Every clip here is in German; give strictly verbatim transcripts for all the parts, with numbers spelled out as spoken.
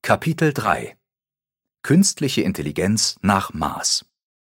Kapitel drei: Künstliche Intelligenz nach Maß.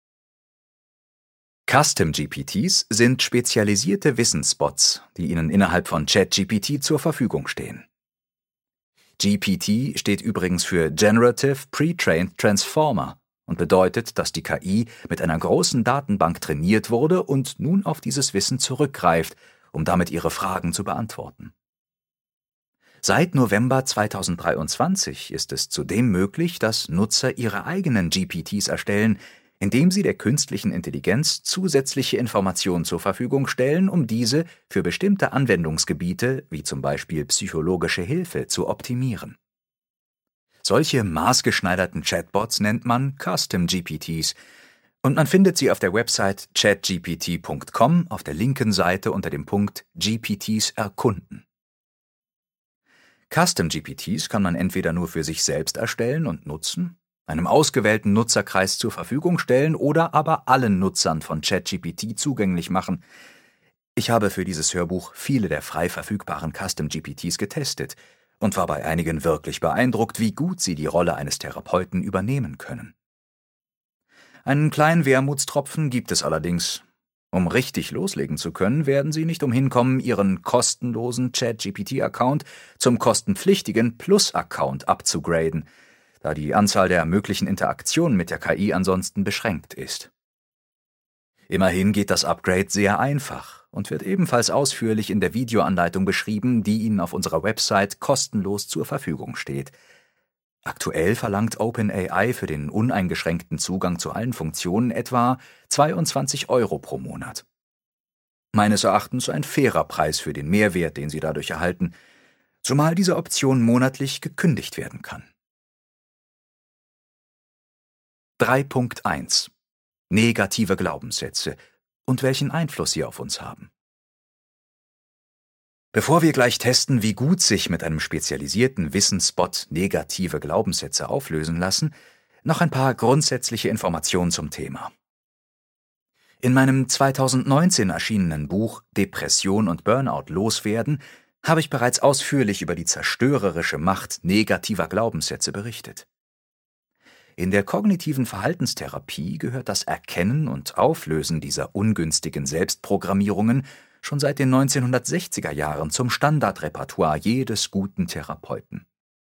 Custom G P Ts sind spezialisierte Wissensbots, die Ihnen innerhalb von ChatGPT zur Verfügung stehen. G P T steht übrigens für Generative Pre-trained Transformer und bedeutet, dass die K I mit einer großen Datenbank trainiert wurde und nun auf dieses Wissen zurückgreift, um damit ihre Fragen zu beantworten. Seit November zweitausenddreiundzwanzig ist es zudem möglich, dass Nutzer ihre eigenen G P Ts erstellen, indem sie der künstlichen Intelligenz zusätzliche Informationen zur Verfügung stellen, um diese für bestimmte Anwendungsgebiete, wie zum Beispiel psychologische Hilfe, zu optimieren. Solche maßgeschneiderten Chatbots nennt man Custom G P Ts und man findet sie auf der Website chat G P T Punkt com auf der linken Seite unter dem Punkt G P Ts erkunden. Custom G P Ts kann man entweder nur für sich selbst erstellen und nutzen, einem ausgewählten Nutzerkreis zur Verfügung stellen oder aber allen Nutzern von ChatGPT zugänglich machen. Ich habe für dieses Hörbuch viele der frei verfügbaren Custom G P Ts getestet und war bei einigen wirklich beeindruckt, wie gut sie die Rolle eines Therapeuten übernehmen können. Einen kleinen Wermutstropfen gibt es allerdings. Um richtig loslegen zu können, werden Sie nicht umhin kommen, Ihren kostenlosen ChatGPT-Account zum kostenpflichtigen Plus-Account abzugraden, da die Anzahl der möglichen Interaktionen mit der K I ansonsten beschränkt ist. Immerhin geht das Upgrade sehr einfach und wird ebenfalls ausführlich in der Videoanleitung beschrieben, die Ihnen auf unserer Website kostenlos zur Verfügung steht. Aktuell verlangt OpenAI für den uneingeschränkten Zugang zu allen Funktionen etwa zweiundzwanzig Euro pro Monat. Meines Erachtens ein fairer Preis für den Mehrwert, den Sie dadurch erhalten, zumal diese Option monatlich gekündigt werden kann. drei Punkt eins: Negative Glaubenssätze und welchen Einfluss sie auf uns haben. Bevor wir gleich testen, wie gut sich mit einem spezialisierten Wissensbot negative Glaubenssätze auflösen lassen, noch ein paar grundsätzliche Informationen zum Thema. In meinem zweitausendneunzehn erschienenen Buch Depression und Burnout loswerden habe ich bereits ausführlich über die zerstörerische Macht negativer Glaubenssätze berichtet. In der kognitiven Verhaltenstherapie gehört das Erkennen und Auflösen dieser ungünstigen Selbstprogrammierungen schon seit den neunzehnhundertsechziger Jahren zum Standardrepertoire jedes guten Therapeuten.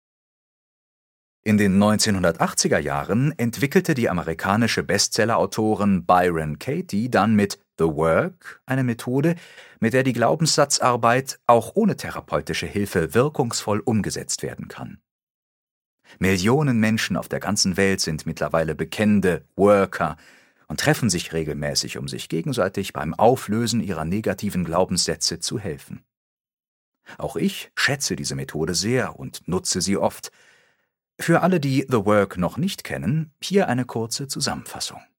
In den neunzehnhundertachtziger Jahren entwickelte die amerikanische Bestsellerautorin Byron Katie dann mit The Work eine Methode, mit der die Glaubenssatzarbeit auch ohne therapeutische Hilfe wirkungsvoll umgesetzt werden kann. Millionen Menschen auf der ganzen Welt sind mittlerweile bekennende Worker und treffen sich regelmäßig, um sich gegenseitig beim Auflösen ihrer negativen Glaubenssätze zu helfen. Auch ich schätze diese Methode sehr und nutze sie oft. Für alle, die The Work noch nicht kennen, hier eine kurze Zusammenfassung.